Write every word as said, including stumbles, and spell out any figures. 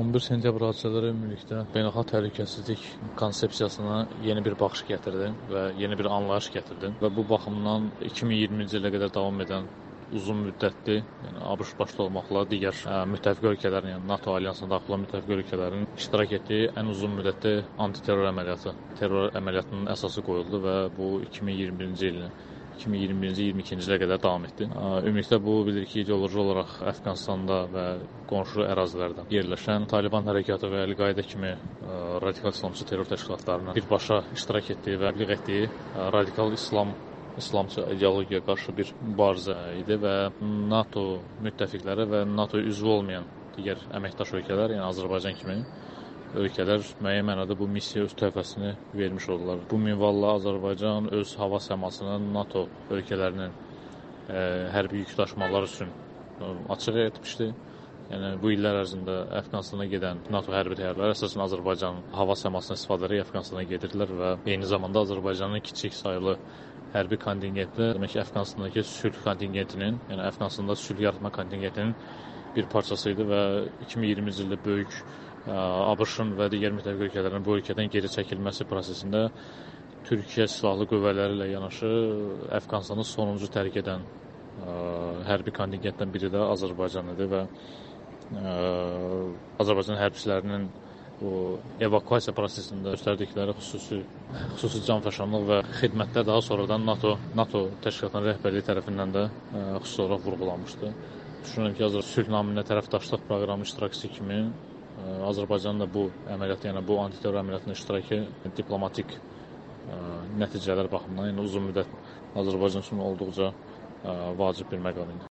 on bir sentyabr hadisələri ümumilikdə beynəlxalq təhlükəsizlik konsepsiyasına yeni bir baxış gətirdi və yeni bir anlayış gətirdi və bu baxımdan iki min iyirminci ilə qədər davam edən uzun müddətli, yəni ABŞ başda olmaqla digər ə, müttəfiq ölkələrin, yəni NATO alyansına daxil olan müttəfiq ölkələrin iştirak etdiyi ən uzun müddətli antiterror əməliyyatı, terror əməliyyatının əsası qoyuldu və bu iki min iyirmi birinci ilin iki min iyirmi birinci iyirmi ikinci ilə qədər davam etdi. Ümumilikdə bu bilir ki, ideoloji olaraq Əfqanistanda və qonşu ərazilərdə yerləşən Taliban hərəkatı və Əl-Qaidə kimi ə, radikal İslamçı terror təşkilatlarının birbaşa iştirak etdiyi və təbliğ etdiyi ə, radikal İslam İslamçı ideologiyaya qarşı bir mübarizə idi və NATO müttəfiqləri və NATO üzvü olmayan digər əməkdaş ölkələr, yəni Azərbaycan kimi ölkələr müəyyən mənada bu misiya öz töhfəsini vermiş oldular. Bu minvalla Azərbaycan öz hava səmasını NATO ölkələrinin ə, hərbi yük daşımaları üçün açıq etmişdi. Yəni bu illər ərzində Əfqanistana gedən NATO hərbi təyyarələri əsasən Azərbaycanın hava səmasını istifadə edərək Əfqanistana gedirdilər və eyni zamanda Azərbaycanın kiçik saylı hərbi kontingenti, demək ki, Əfqanistandakı sülh kontingentinin, yəni Əfqanistanda sülh yaratma kontingentinin bir parçası idi və iki min iyirminci ildə böyük ABŞ-ın və digər müttəfiq ölkələrin bu ölkədən geri çəkilməsi prosesində Türkiyə silahlı qüvvələri ilə yanaşı Əfqanistanı sonuncu tərk edən ə, hərbi kontingentdən biri də Azərbaycan idi və ə, Azərbaycan hərbçilərinin bu evakuasiya prosesində göstərdikləri xüsusi xüsusi canfəşanlıq və xidmətlər daha sonradan NATO NATO təşkilatının rəhbərliyi tərəfindən də ə, xüsusi olaraq vurğulanmışdı. Düşünürəm ki, Azər sülh naminə tərəfdaşlıq proqramının iştirakçısı kimi ə, Azərbaycanın da bu əməliyyatı, yəni bu antiterror əməliyyatının iştirakı diplomatik ə, nəticələr baxımından, yəni uzun müddət Azərbaycan üçün olduqca ə, vacib bir məqam idi.